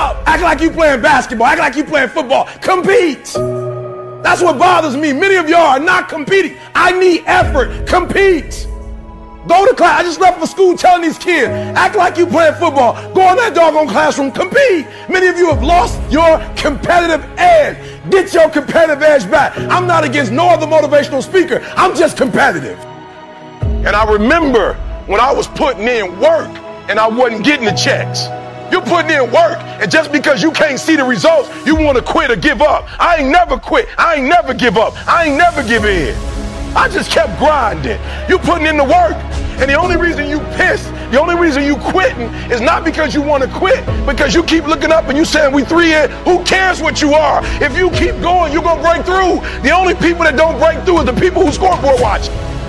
up. Act like you playing basketball. Act like you playing football. Compete. That's what bothers me. Many of y'all are not competing. I need effort. Compete. Go to class. I just left for school telling these kids, act like you playing football. Go in that doggone classroom. Compete. Many of you have lost your competitive edge. Get your competitive edge back. I'm not against no other motivational speaker. I'm just competitive. And I remember when I was putting in work and I wasn't getting the checks. You're putting in work, and just because you can't see the results, you want to quit or give up. I ain't never quit. I ain't never give up. I ain't never give in. I just kept grinding. You putting in the work, and the only reason you pissed, the only reason you quitting is not because you want to quit, because you keep looking up and you saying we 3 in. Who cares what you are? If you keep going, you're going to break through. The only people that don't break through is the people who scoreboard watch.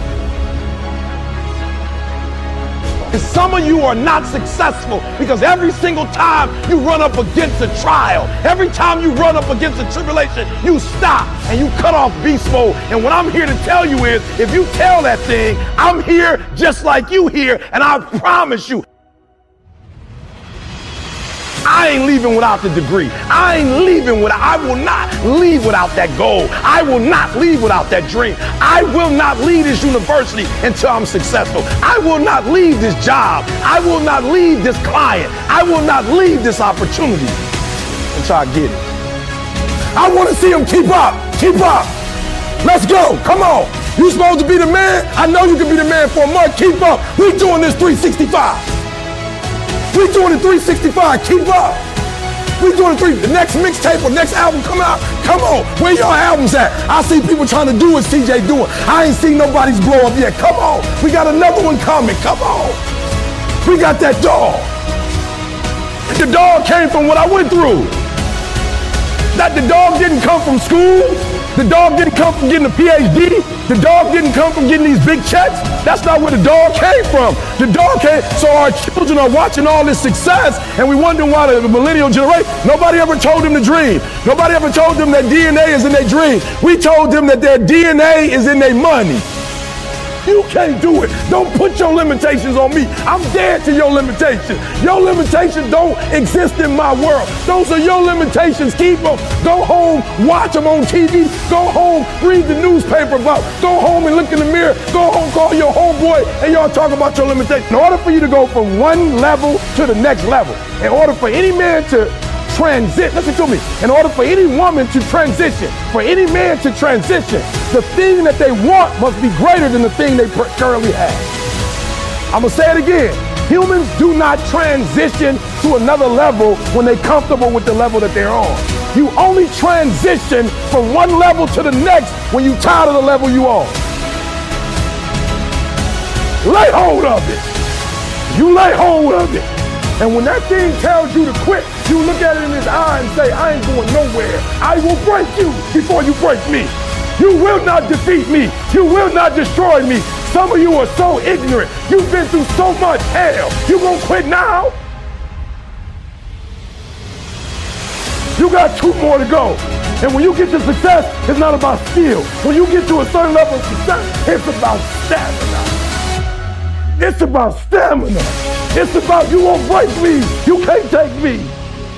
Some of you are not successful because every single time you run up against a trial, every time you run up against a tribulation, you stop and you cut off beast mode. And what I'm here to tell you is, if you tell that thing, I'm here just like you here, and I promise you, I ain't leaving without the degree. I will not leave without that goal. I will not leave without that dream. I will not leave this university until I'm successful. I will not leave this job. I will not leave this client. I will not leave this opportunity until I get it. I want to see them keep up. Keep up. Let's go. Come on. You supposed to be the man? I know you can be the man for a month. Keep up. We doing this 365. We doing it 365. Keep up. We doing it the next mixtape or next album come out. Come on. Where your albums at? I see people trying to do what CJ doing. I ain't seen nobody's blow up yet. Come on. We got another one coming. Come on. We got that dog. The dog came from what I went through. That the dog didn't come from school. The dog didn't come from getting a PhD. The dog didn't come from getting these big checks. That's not where the dog came from. The dog came, so our children are watching all this success, and we wondering why the millennial generation, nobody ever told them to dream. Nobody ever told them that DNA is in their dream. We told them that their DNA is in their money. You can't do it. Don't put your limitations on me. I'm dead to your limitations. Your limitations don't exist in my world. Those are your limitations. Keep them. Go home, watch them on TV. Go home, read the newspaper about. Go home and look in the mirror. Go home, call your homeboy, and y'all talk about your limitations. In order for you to go from one level to the next level, in order for any man to transit, listen to me, in order for any woman to transition, for any man to transition, the thing that they want must be greater than the thing they currently have. I'm gonna say it again. Humans do not transition to another level when they're comfortable with the level that they're on. You only transition from one level to the next when you're tired of the level you on. Lay hold of it. You lay hold of it. And when that thing tells you to quit, you look at it in his eye and say, I ain't going nowhere. I will break you before you break me. You will not defeat me. You will not destroy me. Some of you are so ignorant. You've been through so much hell. You gonna quit now? You got 2 more to go. And when you get to success, it's not about skill. When you get to a certain level of success, it's about stamina. It's about stamina. It's about you won't break me. You can't take me.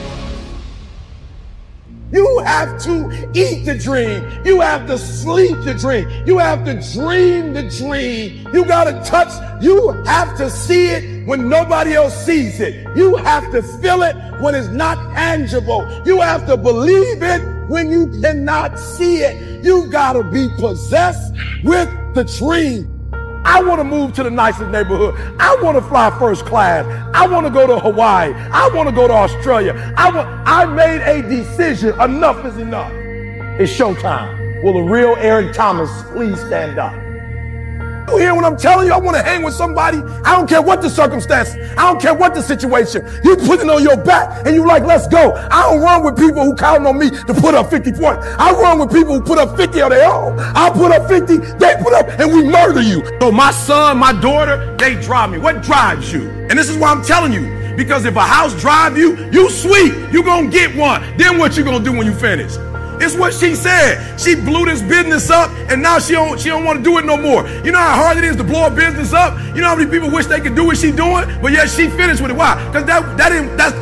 You have to eat the dream. You have to sleep the dream. You have to dream the dream. You got to touch. You have to see it when nobody else sees it. You have to feel it when it's not tangible. You have to believe it when you cannot see it. You got to be possessed with the dream. I want to move to the nicest neighborhood. I want to fly first class. I want to go to Hawaii. I want to go to Australia. I made a decision. Enough is enough. It's showtime. Will a real Eric Thomas please stand up? You hear what I'm telling you? I want to hang with somebody. I don't care what the circumstance. I don't care what the situation. You put it on your back and you like, let's go. I don't run with people who count on me to put up 50 points. I run with people who put up 50 on their own. I put up 50, they put up, and we murder you. So my son, my daughter, they drive me. What drives you? And this is why I'm telling you. Because if a house drive you, you sweet. You gonna get one. Then what you gonna do when you finish? It's what she said. She blew this business up, and now she don't want to do it no more. You know how hard it is to blow a business up? You know how many people wish they could do what she doing, but yet she finished with it. Why? Because that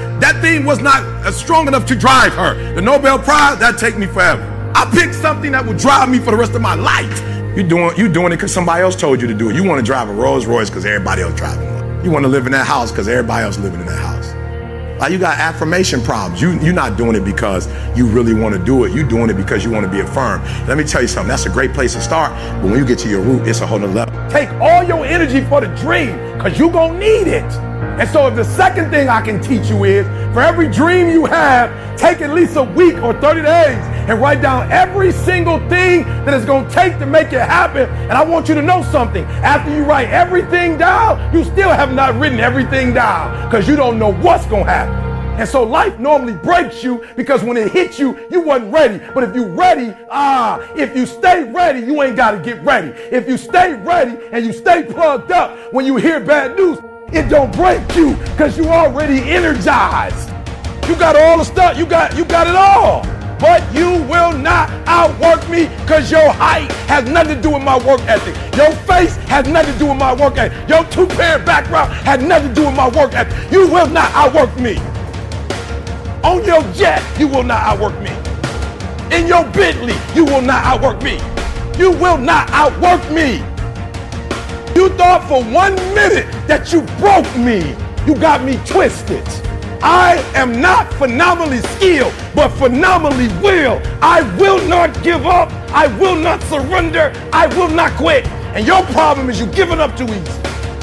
thing was not strong enough to drive her. The Nobel Prize, that'd take me forever. I picked something that would drive me for the rest of my life. You doing it because somebody else told you to do it. You want to drive a Rolls Royce because everybody else driving one. You want to live in that house because everybody else living in that house. Like, you got affirmation problems. You're not doing it because you really want to do it. You're doing it because you want to be affirmed. Let me tell you something. That's a great place to start. But when you get to your root, it's a whole nother level. Take all your energy for the dream because you're going to need it. And so if the second thing I can teach you is, for every dream you have, take at least a week or 30 days and write down every single thing that it's going to take to make it happen. And I want you to know something. After you write everything down, you still have not written everything down because you don't know what's going to happen. And so life normally breaks you because when it hits you, you wasn't ready. But if you ready, if you stay ready, you ain't got to get ready. If you stay ready and you stay plugged up, when you hear bad news, it don't break you because you already energized. You got all the stuff, you got it all. But you will not outwork me because your height has nothing to do with my work ethic. Your face has nothing to do with my work ethic. Your two-parent background has nothing to do with my work ethic. You will not outwork me. On your jet, you will not outwork me. In your Bentley, you will not outwork me. You will not outwork me. You thought for 1 minute that you broke me. You got me twisted. I am not phenomenally skilled, but phenomenally will. I will not give up. I will not surrender. I will not quit. And your problem is you giving up too easy.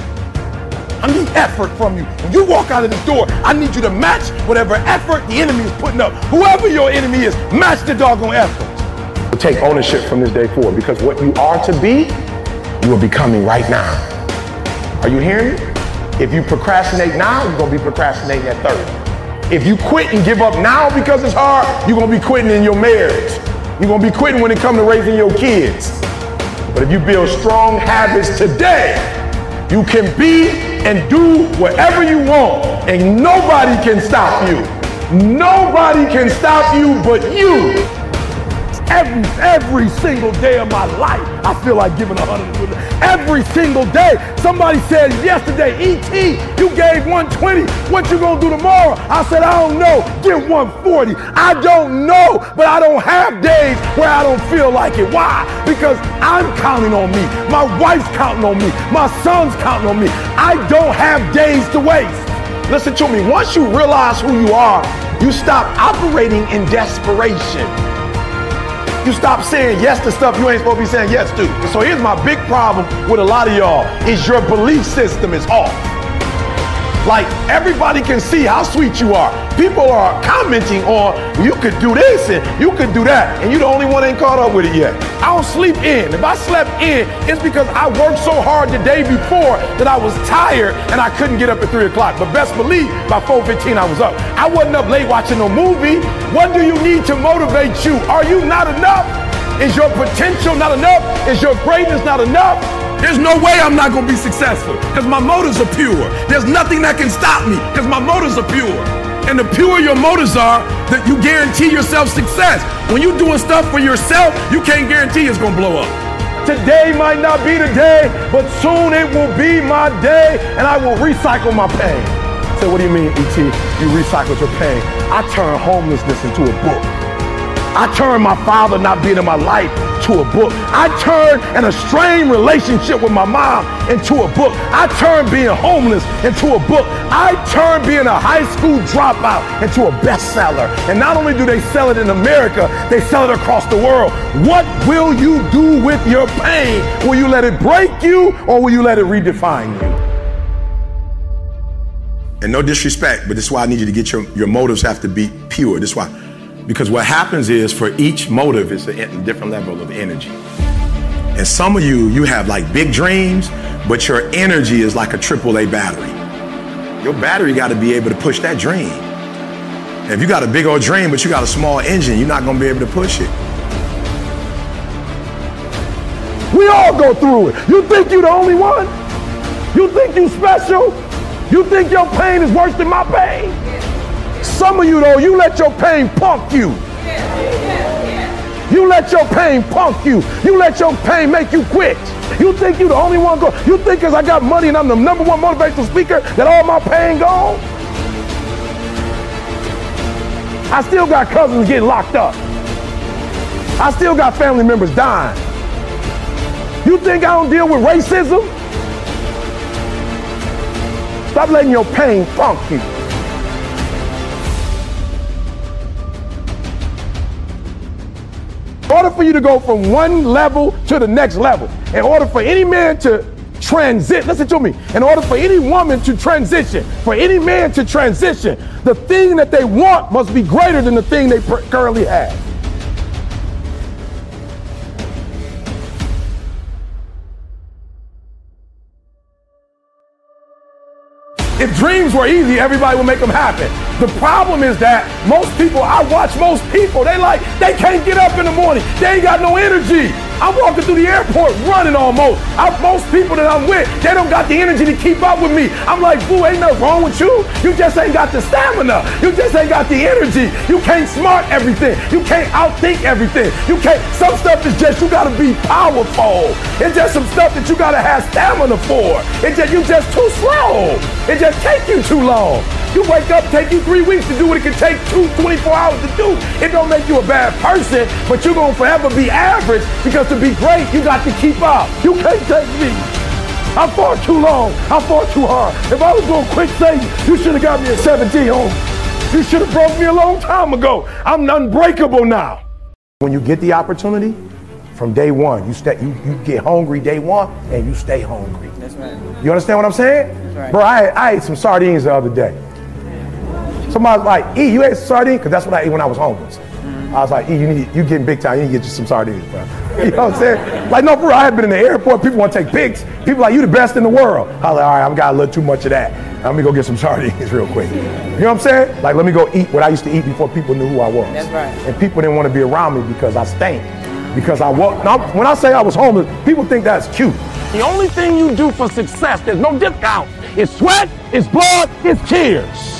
I need effort from you. When you walk out of this door, I need you to match whatever effort the enemy is putting up. Whoever your enemy is, match the doggone effort. We'll take ownership from this day forward, because what you are to be, you are becoming right now. Are you hearing me? If you procrastinate now, you're going to be procrastinating at 30. If you quit and give up now because it's hard, you're going to be quitting in your marriage. You're going to be quitting when it comes to raising your kids. But if you build strong habits today, you can be and do whatever you want, and nobody can stop you. Nobody can stop you but you. Every single day of my life, I feel like giving 100%. Every single day. Somebody said yesterday, E.T., you gave 120. What you gonna do tomorrow? I said, I don't know. Give 140. I don't know, but I don't have days where I don't feel like it. Why? Because I'm counting on me. My wife's counting on me. My son's counting on me. I don't have days to waste. Listen to me. Once you realize who you are, you stop operating in desperation. You stop saying yes to stuff you ain't supposed to be saying yes to. And so here's my big problem with a lot of y'all, is your belief system is off. Like, everybody can see how sweet you are. People are commenting on, you could do this and you could do that, and you the only one ain't caught up with it yet. I don't sleep in. If I slept in, it's because I worked so hard the day before that I was tired and I couldn't get up at 3 o'clock. But best believe, by 4:15 I was up. I wasn't up late watching no movie. What do you need to motivate you? Are you not enough? Is your potential not enough? Is your greatness not enough? There's no way I'm not going to be successful because my motives are pure. There's nothing that can stop me because my motives are pure. And the purer your motives are, that you guarantee yourself success. When you're doing stuff for yourself, you can't guarantee it's going to blow up. Today might not be the day, but soon it will be my day, and I will recycle my pain. So what do you mean, E.T.? You recycled your pain? I turned homelessness into a book. I turned my father not being in my life to a book. I turned an estranged relationship with my mom into a book. I turned being homeless into a book. I turned being a high school dropout into a bestseller. And not only do they sell it in America, they sell it across the world. What will you do with your pain? Will you let it break you, or will you let it redefine you? And no disrespect, but this is why I need you to get your motives have to be pure. This is why. Because what happens is, for each motive is a different level of energy. And some of you have like big dreams, but your energy is like a AAA battery. Your battery got to be able to push that dream. And if you got a big old dream, but you got a small engine, you're not going to be able to push it. We all go through it. You think you're the only one? You think you special? You think your pain is worse than my pain? Some of you, though, you let your pain punk you. You let your pain punk you. You let your pain make you quit. You think you're the only one go. You think because I got money and I'm the #1 motivational speaker that all my pain gone? I still got cousins getting locked up. I still got family members dying. You think I don't deal with racism? Stop letting your pain funk you. In order for you to go from one level to the next level, in order for any man to transit, listen to me, in order for any woman to transition, for any man to transition, the thing that they want must be greater than the thing they currently have. If dreams were easy, everybody would make them happen. The problem is that I watch most people, they can't get up in the morning. They ain't got no energy. I'm walking through the airport running almost. Most people that I'm with, they don't got the energy to keep up with me. I'm like, boo, ain't nothing wrong with you. You just ain't got the stamina. You just ain't got the energy. You can't smart everything. You can't outthink everything. Some stuff is just, you gotta be powerful. It's just some stuff that you gotta have stamina for. You just too slow. It just take you too long. You wake up, take you 3 weeks to do what it can take 24 hours to do. It don't make you a bad person, but you're gonna forever be average, because to be great, you got to keep up. You can't take me. I fought too long. I fought too hard. If I was gonna quit Satan, you should have got me at 17 home. You should have broke me a long time ago. I'm unbreakable now. When you get the opportunity, from day one, you get hungry day one and you stay hungry. That's right. You understand what I'm saying? That's right. Bro, I ate some sardines the other day. Somebody was like, E, you ate some sardines? Because that's what I ate when I was homeless. I was like, E, you getting big time, you need to get you some sardines, bro. You know what I'm saying? Like, no, bro, I had been in the airport, people want to take pics. People like, you the best in the world. I was like, all right, I've got a little too much of that. Let me go get some sardines real quick. You know what I'm saying? Like, let me go eat what I used to eat before people knew who I was. That's right. And people didn't want to be around me because I stank. Because I walk. Now, when I say I was homeless, people think that's cute. The only thing you do for success, there's no discount. It's sweat, it's blood, it's tears.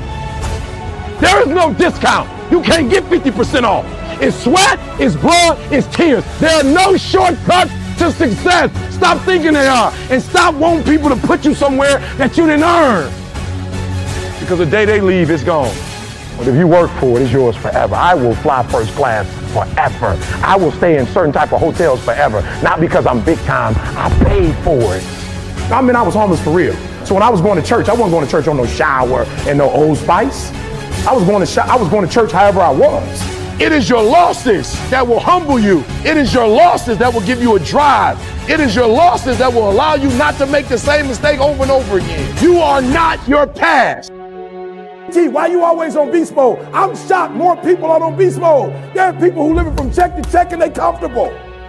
There is no discount. You can't get 50% off. It's sweat, it's blood, it's tears. There are no shortcuts to success. Stop thinking they are, and stop wanting people to put you somewhere that you didn't earn. Because the day they leave, it's gone. But if you work for it, it's yours forever. I will fly first class forever. I will stay in certain type of hotels forever. Not because I'm big time, I paid for it. I mean, I was homeless for real. So when I was going to church, I wasn't going to church on no shower and no Old Spice. I was going to church however I was. It is your losses that will humble you. It is your losses that will give you a drive. It is your losses that will allow you not to make the same mistake over and over again. You are not your past. T, why you always on beast mode? I'm shocked more people are on beast mode. There are people who living from check to check and they comfortable.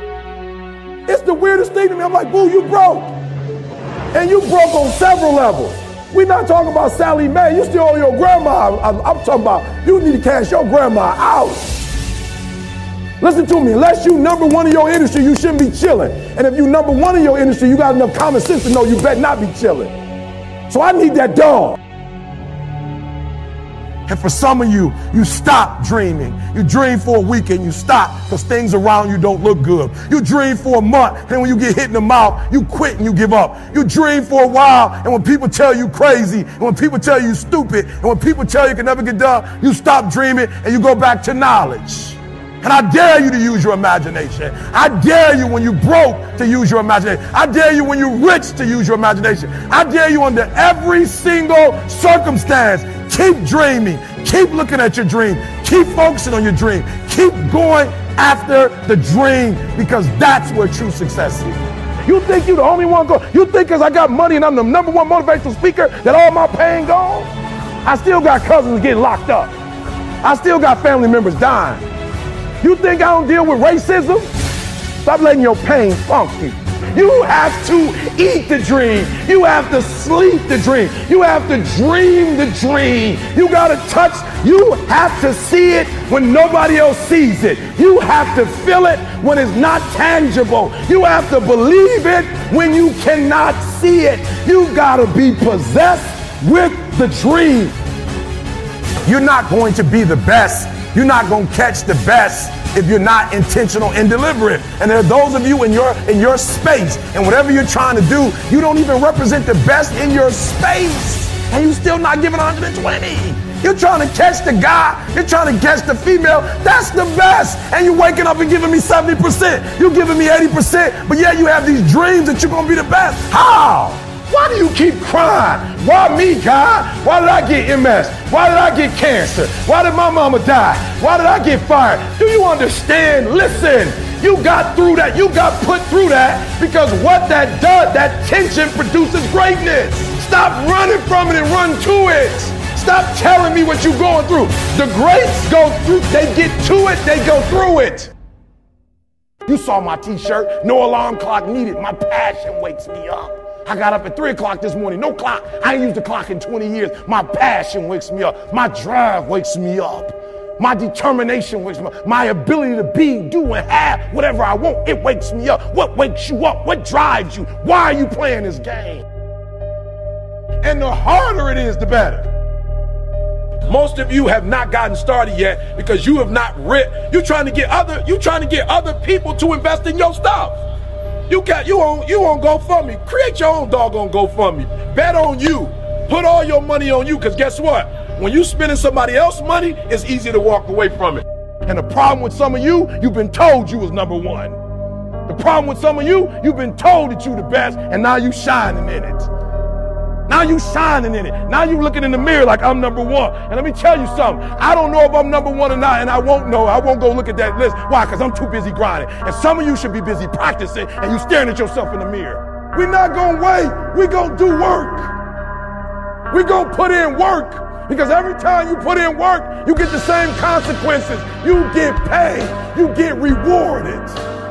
It's the weirdest thing to me. I'm like, boo, you broke. And you broke on several levels. We're not talking about Sally Mae. You still owe your grandma. I'm talking about you need to cash your grandma out. Listen to me. Unless you number one in your industry, you shouldn't be chilling. And if you number one in your industry, you got enough common sense to know you better not be chilling. So I need that dog. And for some of you, you stop dreaming. You dream for a week and you stop because things around you don't look good. You dream for a month, and when you get hit in the mouth, you quit and you give up. You dream for a while, and when people tell you crazy, and when people tell you stupid, and when people tell you can never get done, you stop dreaming and you go back to knowledge. And I dare you to use your imagination. I dare you when you broke to use your imagination. I dare you when you're rich to use your imagination. I dare you under every single circumstance. Keep dreaming. Keep looking at your dream. Keep focusing on your dream. Keep going after the dream, because that's where true success is. You think you're the only one going? You think because I got money and I'm the number one motivational speaker that all my pain gone? I still got cousins getting locked up. I still got family members dying. You think I don't deal with racism? Stop letting your pain funk you. You have to eat the dream. You have to sleep the dream. You have to dream the dream. You got to touch. You have to see it when nobody else sees it. You have to feel it when it's not tangible. You have to believe it when you cannot see it. You got to be possessed with the dream. You're not going to be the best. You're not going to catch the best if you're not intentional and deliberate. And there are those of you in your space, and whatever you're trying to do, you don't even represent the best in your space, and you still not giving 120. You're trying to catch the guy. You're trying to catch the female. That's the best. And you're waking up and giving me 70%. You're giving me 80%. But yet you have these dreams that you're going to be the best. How? Why do you keep crying? Why me, God? Why did I get MS? Why did I get cancer? Why did my mama die? Why did I get fired? Do you understand? Listen, you got through that. You got put through that because what that does, that tension produces greatness. Stop running from it and run to it. Stop telling me what you're going through. The greats go through, they get to it, they go through it. You saw my t-shirt, no alarm clock needed. My passion wakes me up. I got up at 3 o'clock this morning, no clock. I ain't used the clock in 20 years. My passion wakes me up. My drive wakes me up. My determination wakes me up. My ability to be, do, and have whatever I want, it wakes me up. What wakes you up? What drives you? Why are you playing this game? And the harder it is, the better. Most of you have not gotten started yet because you have not you're trying to get other people to invest in your stuff. You on GoFundMe. Create your own doggone GoFundMe. Bet on you. Put all your money on you, because guess what? When you spending somebody else's money, it's easy to walk away from it. And the problem with some of you, you've been told you was number one. The problem with some of you, you've been told that you the best, and now you shining in it. Now you shining in it. Now you looking in the mirror like I'm number one. And let me tell you something. I don't know if I'm number one or not, and I won't know. I won't go look at that list. Why? Because I'm too busy grinding. And some of you should be busy practicing, and you staring at yourself in the mirror. We're not going to wait. We're going to do work. We're going to put in work. Because every time you put in work, you get the same consequences. You get paid. You get rewarded.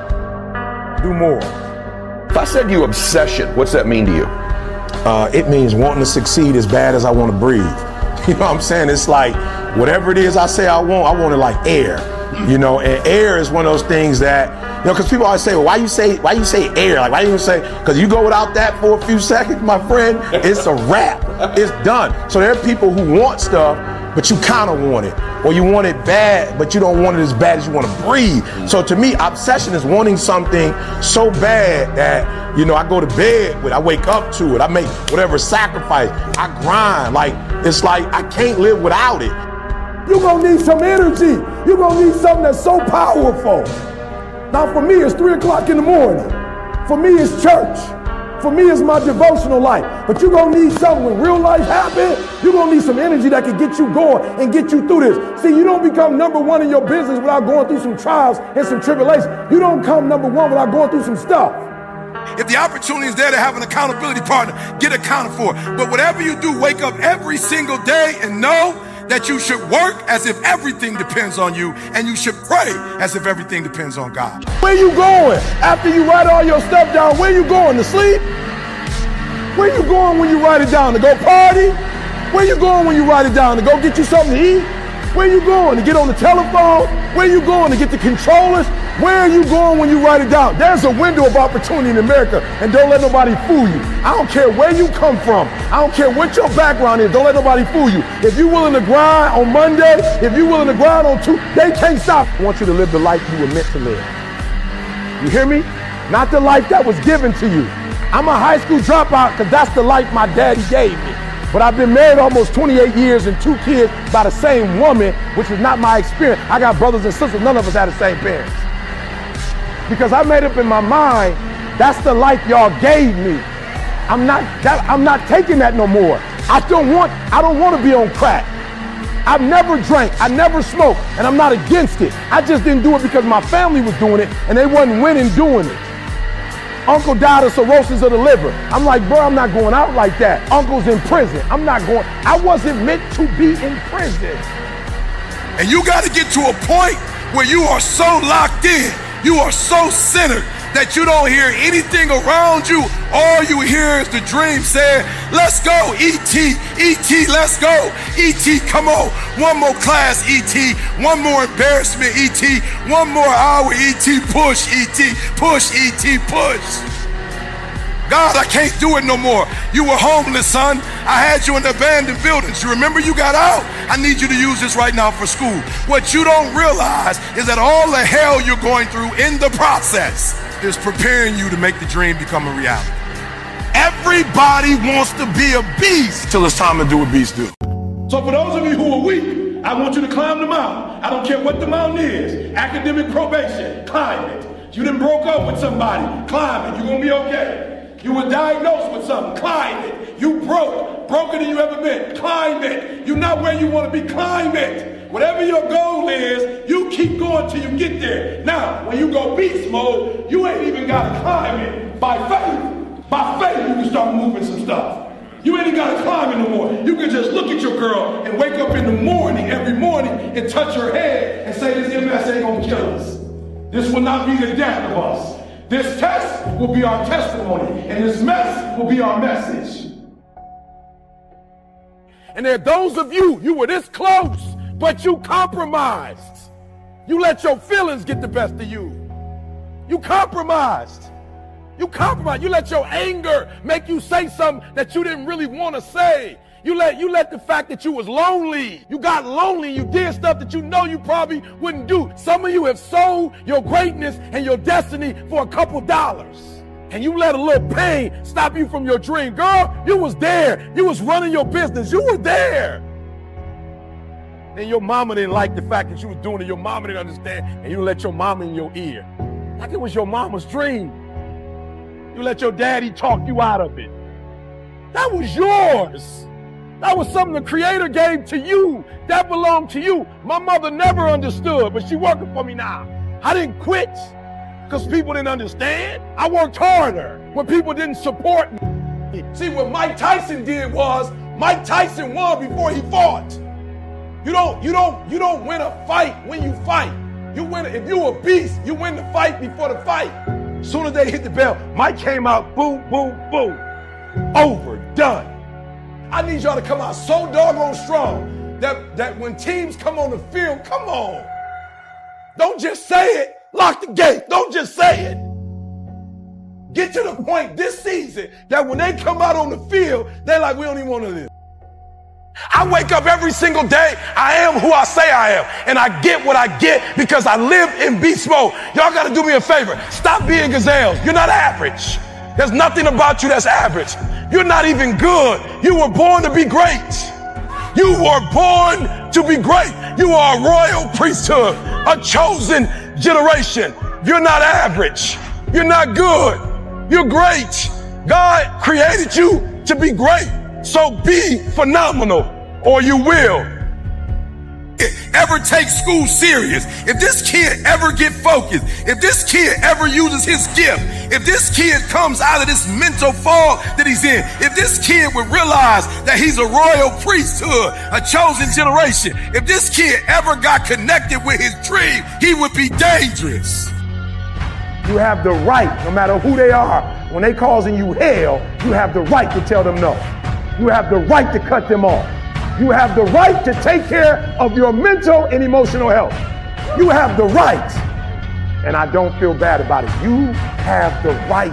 Do more. If I said you obsession, what's that mean to you? It means wanting to succeed as bad as I want to breathe. You know what I'm saying? It's like whatever it is I say I want it like air. You know, and air is one of those things that, you know, because people always say, well, why you say air? Like, why you say, because you go without that for a few seconds, my friend, it's a wrap. It's done. So there are people who want stuff, but you kind of want it. Or you want it bad, but you don't want it as bad as you want to breathe. So to me, obsession is wanting something so bad that, you know, I go to bed with, I wake up to it, I make whatever sacrifice, I grind. Like, it's like I can't live without it. You're going to need some energy. You're going to need something that's so powerful. Now for me, it's 3 o'clock in the morning. For me, it's church. For me, it's my devotional life. But you're going to need something when real life happens. You're going to need some energy that can get you going and get you through this. See, you don't become number one in your business without going through some trials and some tribulations. You don't come number one without going through some stuff. If the opportunity is there to have an accountability partner, get accounted for. But whatever you do, wake up every single day and know that you should work as if everything depends on you, and you should pray as if everything depends on God. Where you going? After you write all your stuff down, where you going? To sleep? Where you going when you write it down? To go party? Where you going when you write it down? To go get you something to eat? Where you going? To get on the telephone? Where you going? To get the controllers? Where are you going when you write it down? There's a window of opportunity in America, and don't let nobody fool you. I don't care where you come from. I don't care what your background is. Don't let nobody fool you. If you're willing to grind on Monday, if you're willing to grind on Tuesday, they can't stop. I want you to live the life you were meant to live. You hear me? Not the life that was given to you. I'm a high school dropout because that's the life my daddy gave me. But I've been married almost 28 years and 2 kids by the same woman, which is not my experience. I got brothers and sisters. None of us had the same parents. Because I made up in my mind, that's the life y'all gave me. I'm not taking that no more. I don't want to be on crack. I've never drank, I never smoked, and I'm not against it. I just didn't do it because my family was doing it and they wasn't winning doing it. Uncle died of cirrhosis of the liver. I'm like, bro, I'm not going out like that. Uncle's in prison. I wasn't meant to be in prison. And you got to get to a point where you are so locked in, you are so centered that you don't hear anything around you. All you hear is the dream saying, let's go, E.T., E.T., let's go, E.T., come on. One more class, E.T., one more embarrassment, E.T., one more hour, E.T., push, E.T., push, E.T., push. God, I can't do it no more. You were homeless, son. I had you in abandoned buildings. You remember you got out? I need you to use this right now for school. What you don't realize is that all the hell you're going through in the process is preparing you to make the dream become a reality. Everybody wants to be a beast till it's time to do what beasts do. So for those of you who are weak, I want you to climb the mountain. I don't care what the mountain is. Academic probation, climb it. You done broke up with somebody, climb it. You're going to be okay. You were diagnosed with something, climb it. You broker than you ever been, climb it. You're not where you want to be, climb it. Whatever your goal is, you keep going till you get there. Now, when you go beast mode, you ain't even got to climb it. By faith, you can start moving some stuff. You ain't got to climb it no more. You can just look at your girl and wake up in the morning, every morning, and touch her head and say, this MS ain't going to kill us. This will not be the death of us. This test will be our testimony, and this mess will be our message. And there are those of you were this close, but you compromised. You let your feelings get the best of you. You compromised. You compromised. You let your anger make you say something that you didn't really want to say. You let the fact that you was lonely. You got lonely. You did stuff that you know you probably wouldn't do. Some of you have sold your greatness and your destiny for a couple dollars. And you let a little pain stop you from your dream. Girl, you was there. You was running your business. You were there. And your mama didn't like the fact that you was doing it. Your mama didn't understand. And you let your mama in your ear. Like it was your mama's dream. You let your daddy talk you out of it. That was yours. That was something the Creator gave to you. That belonged to you. My mother never understood, but she working for me now. I didn't quit because people didn't understand. I worked harder when people didn't support me. See, what Mike Tyson did was, Mike Tyson won before he fought. You don't win a fight when you fight. You win, if you a beast, you win the fight before the fight. As soon as they hit the bell, Mike came out, boom, boom, boom. Over, done. I need y'all to come out so doggone strong that when teams come on the field, come on. Don't just say it. Lock the gate. Don't just say it. Get to the point this season that when they come out on the field, they're like, we don't even want to live. I wake up every single day. I am who I say I am. And I get what I get because I live in beast mode. Y'all got to do me a favor. Stop being gazelles. You're not average. There's nothing about you that's average. You're not even good. You were born to be great. You were born to be great. You are a royal priesthood, a chosen generation. You're not average. You're not good. You're great. God created you to be great. So be phenomenal, or you will. Ever take school serious, if this kid ever get focused, if this kid ever uses his gift, if this kid comes out of this mental fog that he's in, if this kid would realize that he's a royal priesthood, a chosen generation, if this kid ever got connected with his dream, he would be dangerous. You have the right, no matter who they are, when they causing you hell, you have the right to tell them no. You have the right to cut them off. You have the right to take care of your mental and emotional health. You have the right, and I don't feel bad about it. You have the right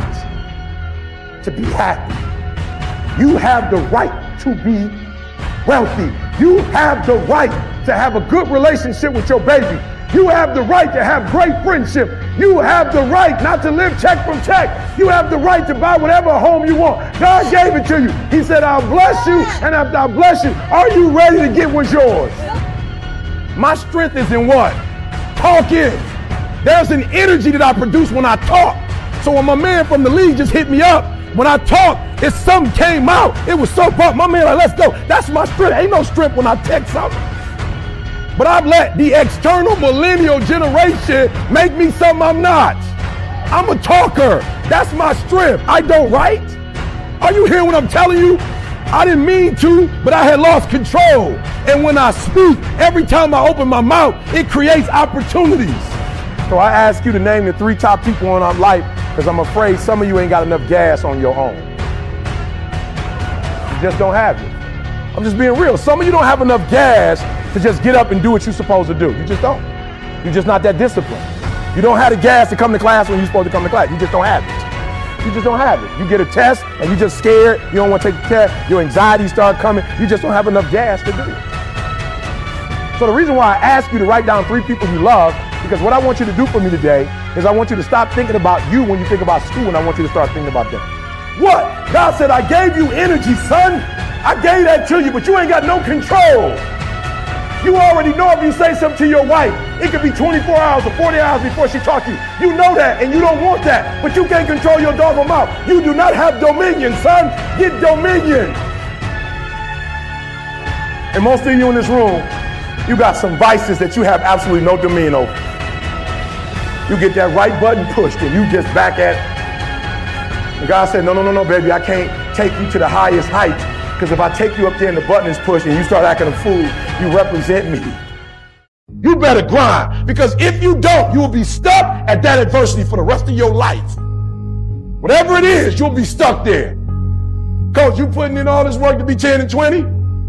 to be happy. You have the right to be wealthy. You have the right to have a good relationship with your baby. You have the right to have great friendship. You have the right not to live check from check. You have the right to buy whatever home you want. God gave it to you. He said, I'll bless you, and after I bless you, are you ready to get what's yours? My strength is in what? Talking. There's an energy that I produce when I talk. So when my man from the league just hit me up, when I talk, if something came out, it was so pumped. My man like, let's go. That's my strength. Ain't no strength when I text something. But I've let the external millennial generation make me something I'm not. I'm a talker. That's my strength. I don't write. Are you hearing what I'm telling you? I didn't mean to, but I had lost control. And when I speak, every time I open my mouth, it creates opportunities. So I ask you to name the 3 top people in our life because I'm afraid some of you ain't got enough gas on your own. You just don't have it. I'm just being real. Some of you don't have enough gas to just get up and do what you're supposed to do. You just don't. You're just not that disciplined. You don't have the gas to come to class when you're supposed to come to class. You just don't have it. You just don't have it. You get a test and you're just scared. You don't want to take the test. Your anxiety start coming. You just don't have enough gas to do it. So the reason why I ask you to write down 3 people you love, because what I want you to do for me today is I want you to stop thinking about you when you think about school, and I want you to start thinking about them. What? God said, I gave you energy, son. I gave that to you, but you ain't got no control. You already know if you say something to your wife, it could be 24 hours or 40 hours before she talks to you. You know that, and you don't want that, but you can't control your doggone mouth. You do not have dominion, son. Get dominion. And most of you in this room, you got some vices that you have absolutely no dominion over. You get that right button pushed, and you just back at it. And God said, no, baby, I can't take you to the highest height. Because if I take you up there and the button is pushed and you start acting a fool, you represent me. You better grind, because if you don't, you will be stuck at that adversity for the rest of your life. Whatever it is, you'll be stuck there. Coach, you putting in all this work to be 10 and 20?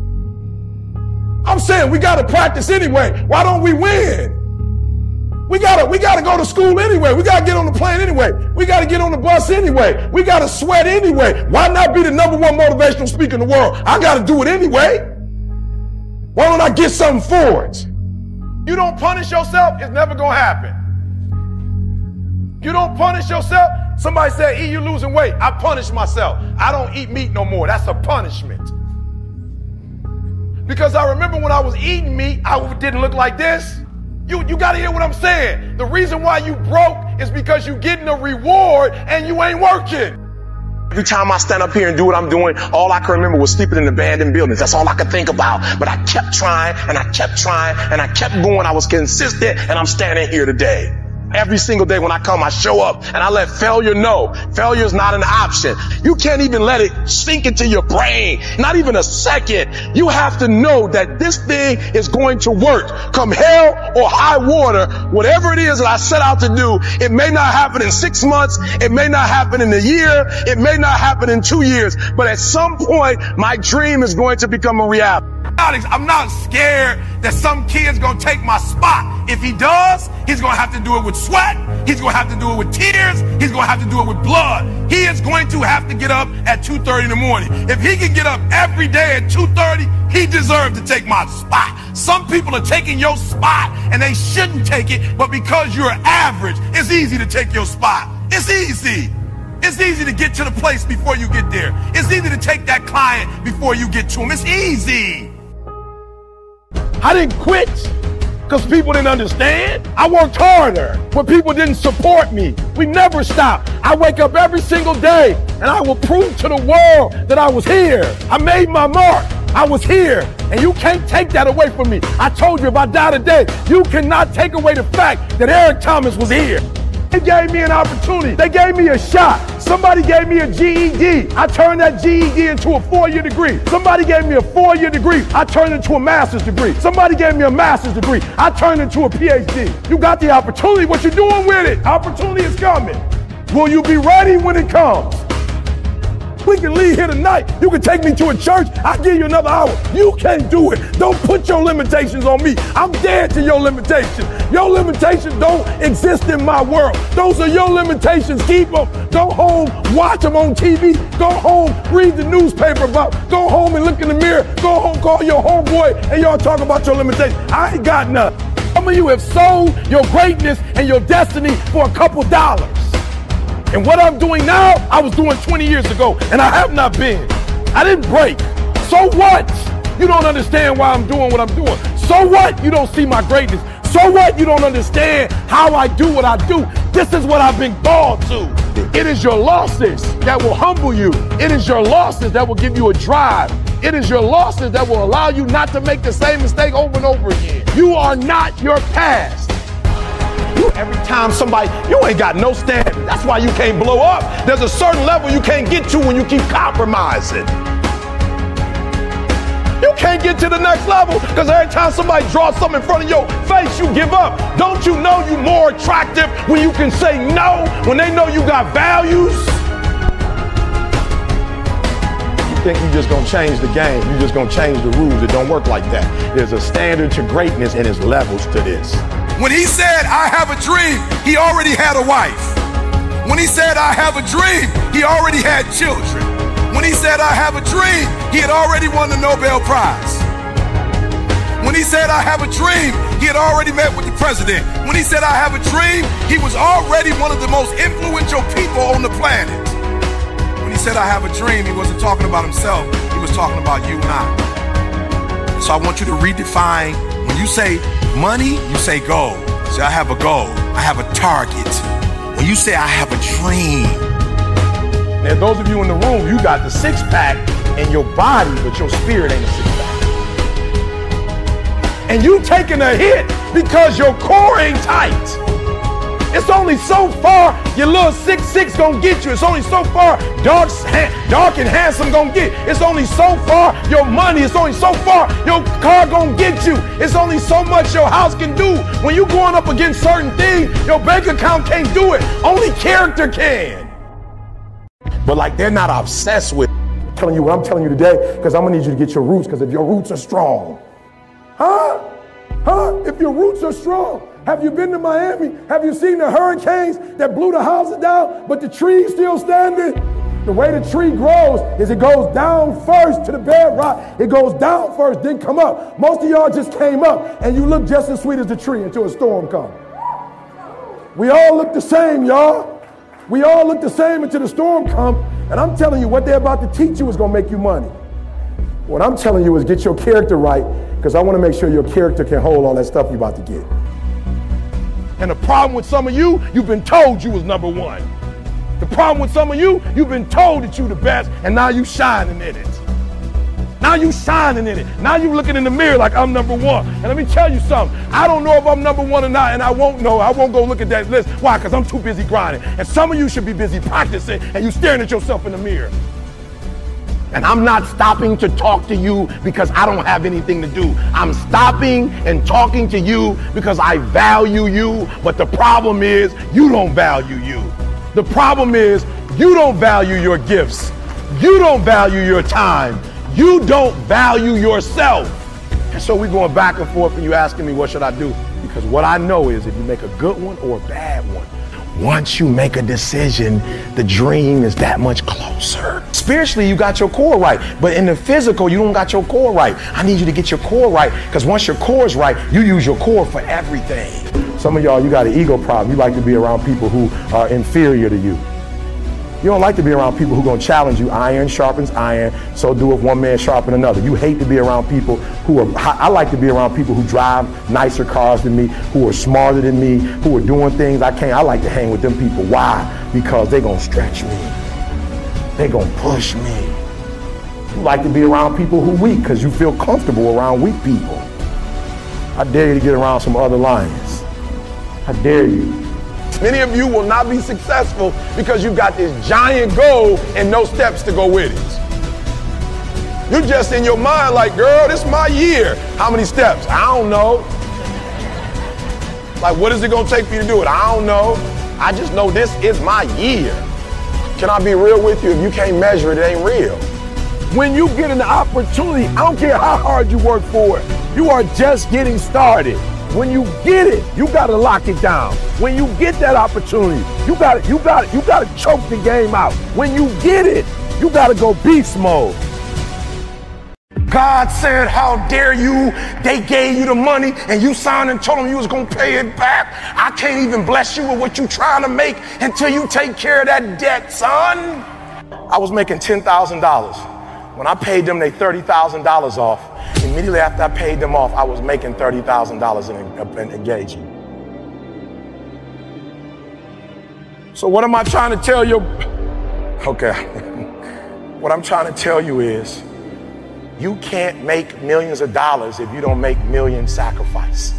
I'm saying we got to practice anyway. Why don't we win? We gotta go to school anyway. We gotta get on the plane anyway. We gotta get on the bus anyway. We gotta sweat anyway. Why not be the #1 motivational speaker in the world? I gotta do it anyway. Why don't I get something for it? You don't punish yourself, it's never gonna happen. You don't punish yourself. Somebody said, E, you losing weight. I punish myself. I don't eat meat no more. That's a punishment. Because I remember when I was eating meat, I didn't look like this. You got to hear what I'm saying. The reason why you broke is because you getting a reward and you ain't working. Every time I stand up here and do what I'm doing, all I can remember was sleeping in abandoned buildings. That's all I could think about. But I kept trying and I kept trying and I kept going. I was consistent, and I'm standing here today. Every single day when I come, I show up and I let failure know. Failure is not an option. You can't even let it sink into your brain. Not even a second. You have to know that this thing is going to work. Come hell or high water, whatever it is that I set out to do, it may not happen in 6 months. It may not happen in a year. It may not happen in 2 years. But at some point, my dream is going to become a reality. I'm not scared that some kid's gonna take my spot. If he does, he's gonna have to do it with sweat. He's gonna have to do it with tears. He's gonna have to do it with blood. He is going to have to get up at 2:30 in the morning. If he can get up every day at 2:30, he deserves to take my spot. Some people are taking your spot and they shouldn't take it, but because you're average, it's easy to take your spot. It's easy. It's easy to get to the place before you get there. It's easy to take that client before you get to him. It's easy. I didn't quit because people didn't understand. I worked harder when people didn't support me. We never stop. I wake up every single day and I will prove to the world that I was here. I made my mark. I was here, and you can't take that away from me. I told you, if I die today, you cannot take away the fact that Eric Thomas was here. They gave me an opportunity. They gave me a shot. Somebody gave me a GED. I turned that GED into a 4-year degree. Somebody gave me a 4-year degree. I turned it into a master's degree. Somebody gave me a master's degree. I turned it into a PhD. You got the opportunity. What you doing with it? Opportunity is coming. Will you be ready when it comes? We can leave here tonight. You can take me to a church. I'll give you another hour. You can't do it. Don't put your limitations on me. I'm dead to your limitations. Your limitations don't exist in my world. Those are your limitations. Keep them. Go home, watch them on TV. Go home, read the newspaper about. Go home and look in the mirror. Go home, call your homeboy, and y'all talk about your limitations. I ain't got none. Some of you have sold your greatness and your destiny for a couple dollars. And what I'm doing now, I was doing 20 years ago, and I have not been. I didn't break. So what? You don't understand why I'm doing what I'm doing. So what? You don't see my greatness. So what? You don't understand how I do what I do. This is what I've been called to. It is your losses that will humble you. It is your losses that will give you a drive. It is your losses that will allow you not to make the same mistake over and over again. You are not your past. Every time somebody, you ain't got no standard. That's why you can't blow up. There's a certain level you can't get to when you keep compromising. You can't get to the next level because every time somebody draws something in front of your face, you give up. Don't you know you're more attractive when you can say no, when they know you got values? You think you're just gonna change the game. You're just gonna change the rules. It don't work like that. There's a standard to greatness and there's levels to this. When he said, I have a dream, he already had a wife. When he said, I have a dream, he already had children. When he said, I have a dream, he had already won the Nobel Prize. When he said, I have a dream, he had already met with the president. When he said, I have a dream, he was already one of the most influential people on the planet. When he said, I have a dream, he wasn't talking about himself. He was talking about you and I. So I want you to redefine, when you say money, you say goal. Say, I have a goal. I have a target. When you say, I have a dream. Now, those of you in the room, you got the six-pack in your body, but your spirit ain't a six-pack. And you taking a hit because your core ain't tight. It's only so far your little 6'6" gonna get you. It's only so far dark and handsome gonna get. It's only so far your money. It's only so far your car gonna get you. It's only so much your house can do. When you going up against certain things, your bank account can't do it. Only character can. But like they're not obsessed with telling you what I'm telling you today, because I'm gonna need you to get your roots, because if your roots are strong. If your roots are strong. Have you been to Miami? Have you seen the hurricanes that blew the houses down, but the tree's still standing? The way the tree grows is it goes down first to the bedrock. It goes down first, then come up. Most of y'all just came up, and you look just as sweet as the tree until a storm comes. We all look the same, y'all. We all look the same until the storm comes, and I'm telling you, what they're about to teach you is going to make you money. What I'm telling you is get your character right, because I want to make sure your character can hold all that stuff you're about to get. And the problem with some of you, you've been told you was number one. The problem with some of you, you've been told that you the best, and now you shining in it. Now you shining in it. Now you looking in the mirror like I'm number one. And let me tell you something. I don't know if I'm number one or not, and I won't know. I won't go look at that list. Why? Because I'm too busy grinding. And some of you should be busy practicing, and you staring at yourself in the mirror. And I'm not stopping to talk to you because I don't have anything to do. I'm stopping and talking to you because I value you. But the problem is you don't value you. The problem is you don't value your gifts. You don't value your time. You don't value yourself. And so we're going back and forth and you asking me, what should I do? Because what I know is if you make a good one or a bad one, once you make a decision, the dream is that much closer. Spiritually, you got your core right, but in the physical, you don't got your core right. I need you to get your core right, because once your core is right, you use your core for everything. Some of y'all, you got an ego problem. You like to be around people who are inferior to you. You don't like to be around people who are going to challenge you. Iron sharpens iron, so do if one man sharpen another. You hate to be around people who are, I like to be around people who drive nicer cars than me, who are smarter than me, who are doing things I can't. I like to hang with them people. Why? Because they're going to stretch me. They're going to push me. You like to be around people who are weak because you feel comfortable around weak people. I dare you to get around some other lions. I dare you. Many of you will not be successful because you got this giant goal and no steps to go with it. You're just in your mind like, girl, this is my year. How many steps? I don't know. Like, what is it gonna take for you to do it? I don't know. I just know this is my year. Can I be real with you? If you can't measure it, it ain't real. When you get an opportunity, I don't care how hard you work for it, you are just getting started. When you get it, you gotta lock it down. When you get that opportunity, you gotta choke the game out. When you get it, you gotta go beast mode. God said, how dare you? They gave you the money and you signed and told them you was gonna pay it back. I can't even bless you with what you trying to make until you take care of that debt, son. I was making $10,000. When I paid them they $30,000 off, immediately after I paid them off, I was making $30,000 in engagement. So what am I trying to tell you? Okay. What I'm trying to tell you is you can't make millions of dollars if you don't make millions sacrifice.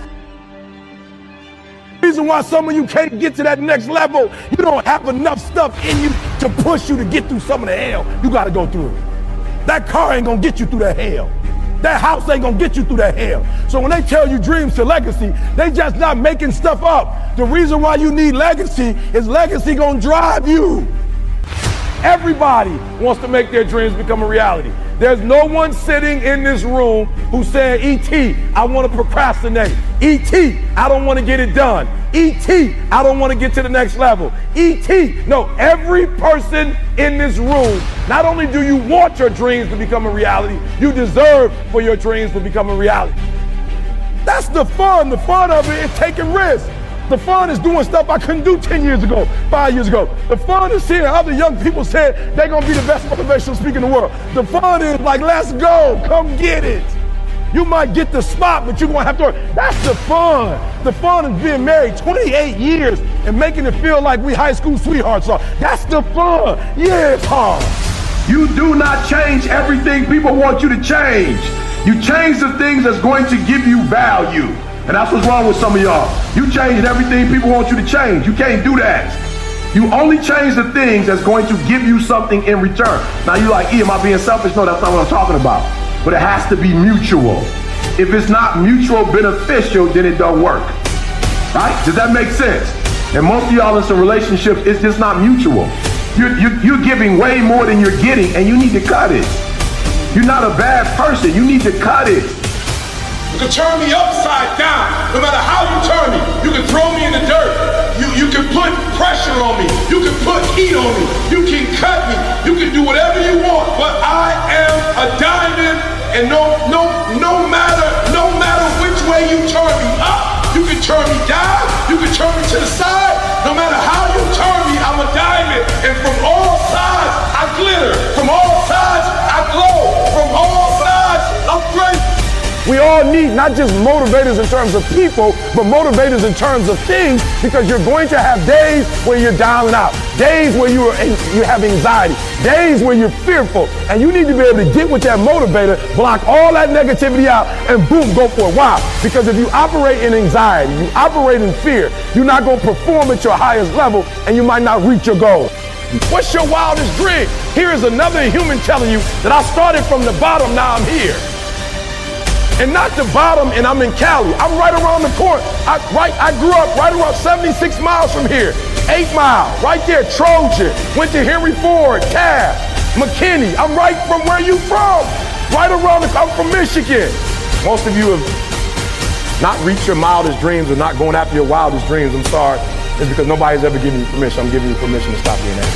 The reason why some of you can't get to that next level, you don't have enough stuff in you to push you to get through some of the hell you got to go through. That car ain't gonna get you through that hell. That house ain't gonna get you through that hell. So when they tell you dreams to legacy, they just not making stuff up. The reason why you need legacy is legacy gonna drive you. Everybody wants to make their dreams become a reality. There's no one sitting in this room who said, E.T., I want to procrastinate. E.T., I don't want to get it done. E.T., I don't want to get to the next level. E.T., no, every person in this room, not only do you want your dreams to become a reality, you deserve for your dreams to become a reality. That's the fun. The fun of it is taking risks. The fun is doing stuff I couldn't do 10 years ago, 5 years ago. The fun is seeing other young people say they're going to be the best motivational speaker in the world. The fun is like, let's go, come get it. You might get the spot, but you're going to have to work. That's the fun. The fun is being married 28 years and making it feel like we high school sweethearts are. That's the fun. Yeah, it's hard. You do not change everything people want you to change. You change the things that's going to give you value. And that's what's wrong with some of y'all. You changed everything people want you to change. You can't do that. You only change the things that's going to give you something in return. Now you're like, am I being selfish? No, that's not what I'm talking about. But it has to be mutual. If it's not mutual beneficial, then it don't work. Right? Does that make sense? And most of y'all in some relationships, it's just not mutual. You're giving way more than you're getting, and you need to cut it. You're not a bad person. You need to cut it. You can turn me upside down, no matter how you turn me. You can throw me in the dirt. You can put pressure on me. You can put heat on me. You can cut me. You can do whatever you want. But I am a diamond, and no matter which way you turn me up, you can turn me down. You can turn me to the side. No matter how you turn me, I'm a diamond, and from all sides I glitter. From all sides I glow. From all sides I'm great. We all need not just motivators in terms of people, but motivators in terms of things, because you're going to have days where you're down and out, days where you have anxiety, days where you're fearful, and you need to be able to get with that motivator, block all that negativity out, and boom, go for it. Why? Because if you operate in anxiety, you operate in fear, you're not going to perform at your highest level, and you might not reach your goal. What's your wildest dream? Here is another human telling you that I started from the bottom, now I'm here. And not the bottom, and I'm in Cali. I'm right around the corner. I grew up right around 76 miles from here. 8 Mile, right there, Trojan. Went to Henry Ford, Taft, McKinney. I'm right from where you from. Right around I'm from Michigan. Most of you have not reached your wildest dreams or not going after your wildest dreams. I'm sorry. It's because nobody's ever given you permission. I'm giving you permission to stop being that.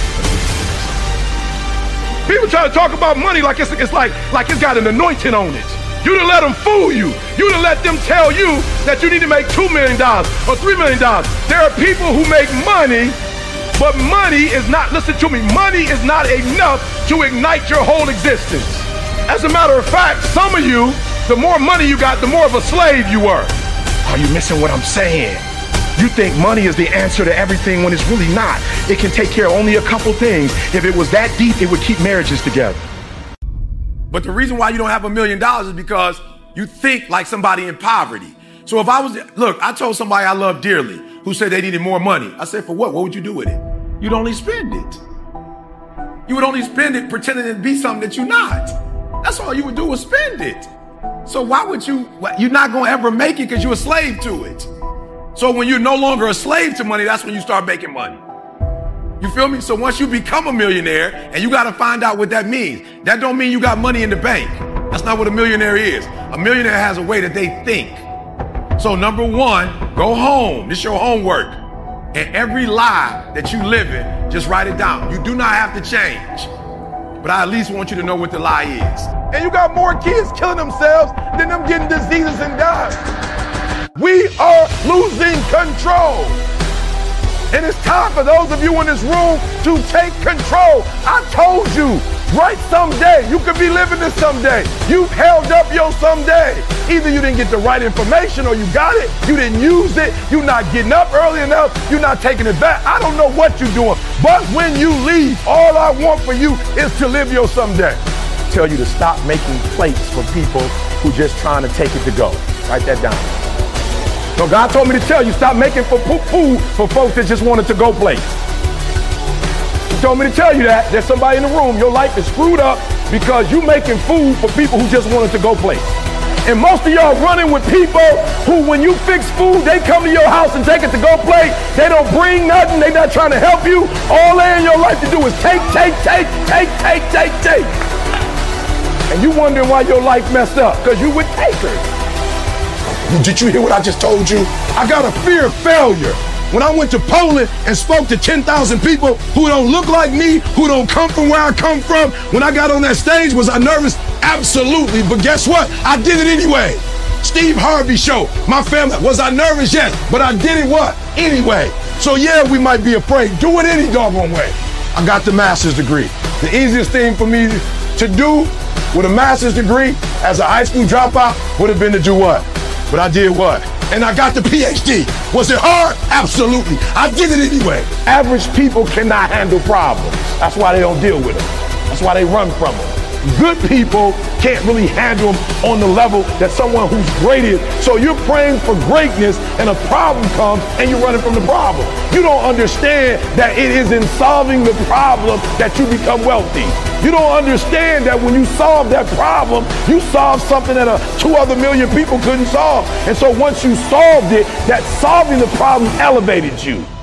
People try to talk about money like it's got an anointing on it. You done let them fool you. You done let them tell you that you need to make $2 million or $3 million. There are people who make money, but money is not, listen to me, money is not enough to ignite your whole existence. As a matter of fact, some of you, the more money you got, the more of a slave you were. Are you missing what I'm saying? You think money is the answer to everything when it's really not. It can take care of only a couple things. If it was that deep, it would keep marriages together. But the reason why you don't have $1 million is because you think like somebody in poverty. So if I told somebody I love dearly who said they needed more money. I said, for what? What would you do with it? You'd only spend it. You would only spend it pretending to be something that you're not. That's all you would do was spend it. So why would you're not going to ever make it because you're a slave to it. So when you're no longer a slave to money, that's when you start making money. You feel me? So once you become a millionaire, and you got to find out what that means. That don't mean you got money in the bank. That's not what a millionaire is. A millionaire has a way that they think. So number one, go home. This is your homework. And every lie that you live in, just write it down. You do not have to change. But I at least want you to know what the lie is. And you got more kids killing themselves than them getting diseases and dying. We are losing control. And it's time for those of you in this room to take control. I told you, right someday. You could be living this someday. You've held up your someday. Either you didn't get the right information or you got it. You didn't use it. You're not getting up early enough. You're not taking it back. I don't know what you're doing. But when you leave, all I want for you is to live your someday. I tell you to stop making plates for people who just trying to take it to go. Write that down. So God told me to tell you, stop making food for folks that just wanted to go place. He told me to tell you that. There's somebody in the room, your life is screwed up because you making food for people who just wanted to go place. And most of y'all running with people who, when you fix food, they come to your house and take it to go plate. They don't bring nothing. They not trying to help you. All they in your life to do is take. And you wondering why your life messed up, because you with takers. Did you hear what I just told you? I got a fear of failure. When I went to Poland and spoke to 10,000 people who don't look like me, who don't come from where I come from, when I got on that stage, was I nervous? Absolutely. But guess what? I did it anyway. Steve Harvey show. My family, was I nervous? Yes, but I did it what? Anyway. So yeah, we might be afraid. Do it any doggone way. I got the master's degree. The easiest thing for me to do with a master's degree as a high school dropout would have been to do what? But I did what? And I got the PhD. Was it hard? Absolutely. I did it anyway. Average people cannot handle problems. That's why they don't deal with them. That's why they run from them. Good people can't really handle them on the level that someone who's great is. So you're praying for greatness and a problem comes and you're running from the problem. You don't understand that it is in solving the problem that you become wealthy. You don't understand that when you solve that problem, you solve something that 2 other million people couldn't solve. And so once you solved it, that solving the problem elevated you.